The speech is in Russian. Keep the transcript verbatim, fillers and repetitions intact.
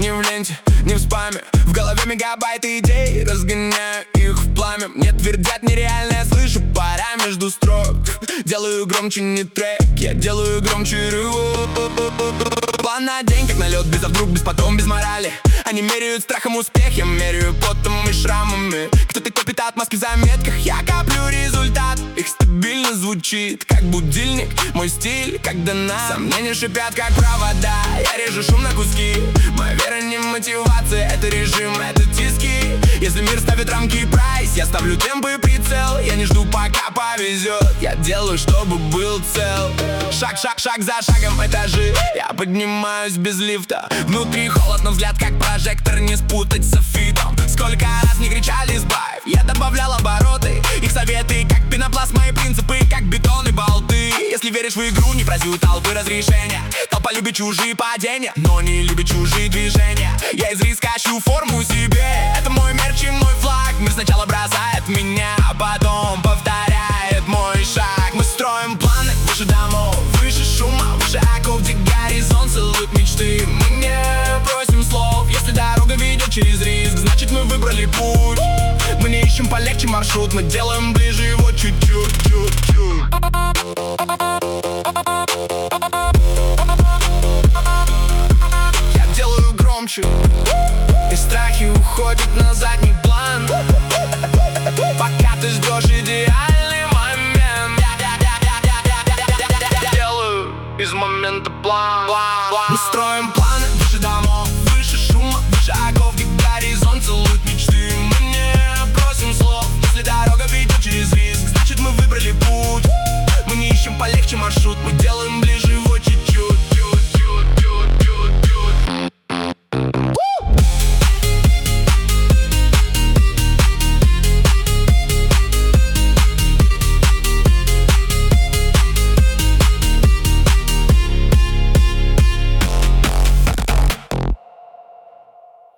Не в ленте, не в спаме. В голове мегабайты идей, разгоняю их в пламя. Мне твердят нереально, я слышу пора между строк. Делаю громче не трек, я делаю громче рывок. План на день, как налет, без а вдруг, без потом, без морали. Они меряют страхом успех, я меряю потом и шрамами. Кто-то копит отмазки в заметках, я коплю результат. Их стабильно звучит, как будильник, мой стиль, как донат. Сомнения шипят, как провода, я режу шум на куски. Моя вера не мотивация, это режим, это тиски. Если мир ставит рамки и прайс, я ставлю темп и прицел. Я не жду, пока повезет, я делаю, чтобы был цел. Шаг, шаг, шаг за шагом этажи, я поднимаюсь без лифта. Внутри холодно, взгляд как прожектор, не спутать с софитом. Сколько раз не кричали «сбавь», я добавлял обороты. Их советы как пенопласт, мои принципы как бетон и болты. Если веришь в игру, не просил толпы разрешения. Толпа любит чужие падения, но не любит чужие движения. Я из риска ищу форму себе, это мой мерч и мой флаг. Мир сначала бросает меня, а потом повторяет мой шаг. Мы строим планы выше домов, выше шума, выше оков, где горизонт целует мечты. Мы не просим слов, если дорога ведет через риск, значит мы выбрали путь. Мы не ищем полегче маршрут, мы делаем ближе его чуть-чуть, чуть-чуть. Я делаю громче, и страхи уходят на задний план. Пока ты ждешь идеальный момент, я делаю из момента план. Мы строим планы выше домов, выше шума, выше оков, где горизонт целует мечты. Мы не просим слов, если дорога ведет через риск, значит мы выбрали путь. Мы не ищем полегче маршрут, мы делаем ближе